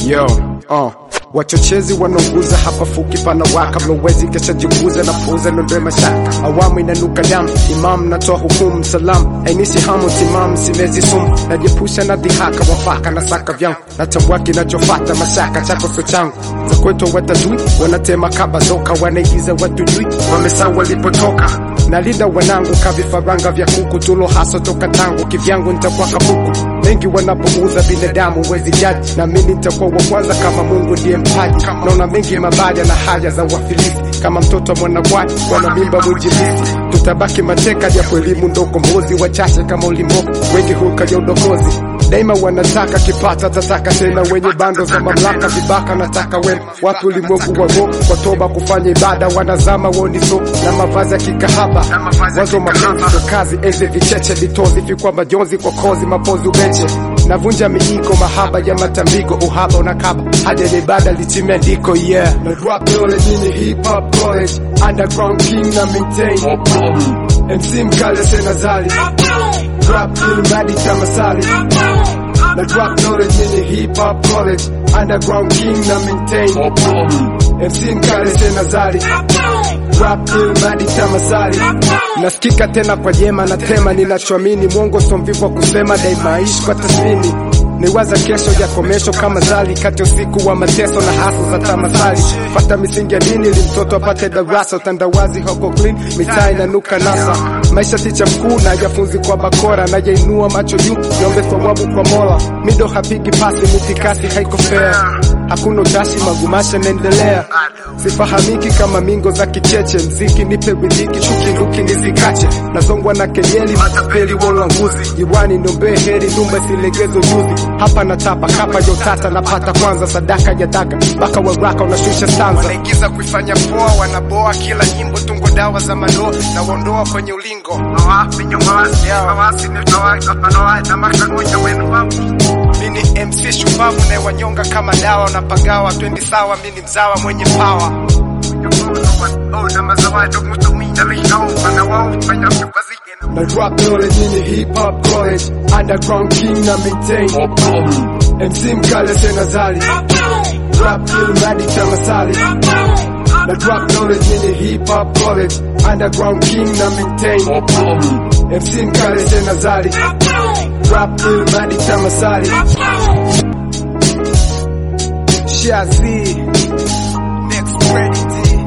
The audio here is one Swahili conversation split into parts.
Wachochezi wanaunguza hapa fuki pana waka mlowezi kesha jikuza na puuza nondoe mashaka awamu inanuka damu imam natoa hukumu salam ainisi hamu timam simezi sumu najepusha na dhihaka wafaka na saka vyangu natambua kinachofata mashaka chako so changu za kwetu watatui wanatema kaba zoka wanaigiza watu jui wamesa walipotoka nalinda wanangu kavifaranga vya kuku tulo haso toka tangu kivyangu nitakuwa kabuku mengi wanapouza binadamu wezi jaji na mimi nitakuwa wa kwanza kama Mungu ndiye mpaji naona mengi mabaya na haja za wafilisti kama mtoto mwanawati wana mimba mwinjilisti tutabaki mateka ya elimu ndo kombozi wachache kama ulimbo wengi huka ya udokozi daima wanataka kipata tataka tena wenye bando za mamlaka vibaka nataka wema watu ulimwengu wago kwa toba kufanya ibada wanazama woniso na mavazi ya kikahaba wazo mapenzi ndo kazi enzi vicheche vitozi fikwa majonzi kwa kozi mapozi ubeche navunja miiko mahaba ya matambiko uhaba unakaba hadi ni ibada lichimia ndiko na rap knowledge in hip hop college underground king na maintain MC mkale senazali rap kill madi tamasali na rap knowledge in hip hop college underground king na maintain MC mkale senazali rap kill madi tamasali nasikika tena kwa jema na tema ninachoamini mwongo somvivu wa kusema daima ishi kwa tasmini niwaza kesho ya komesho kama zali kati usiku wa mateso na haso za tamasali fata misingi ya dini ili mtoto apate darasa utandawazi hoko clean mitaa inanuka nasa maisha ticha mkuu na yafunzi kwa bakora na yainua macho juu yombe thawabu kwa mola mido hapigi pasi mitikasi haiko fair hakuna utashi magumasha naendelea sifahamiki kama mingo za kicheche mziki nipe ridhiki chuki luki nizikache nazongwa na kejeli matapeli walanguzi jiwani nombe heri numba silegezo juzi hapa natapa kapa yotata napata kwanza sadaka ya daga baka waraka unashusha stanza wanaigiza kuifanya poa wanaboa kila nyimbo tungo dawa za mano na waondoa kwenye ulingo mini MC shupavu na wanyonga kama dawa unapagawa twendi sawa mini mzawa mwenye power na rap knowledge in hip hop college underground king na maintain MC mkale senazali rap kill madi tamasali na rap knowledge in hip hop college underground king na maintain MC mkale senazali rap kill madi tamasali Shazzy next Predator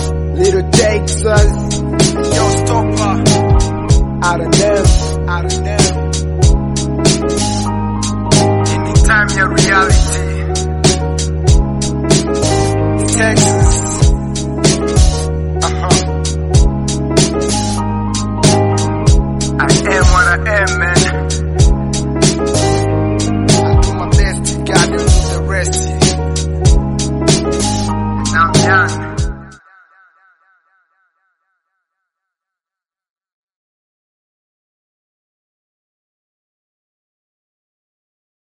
Little Texas Yo Stopper out of them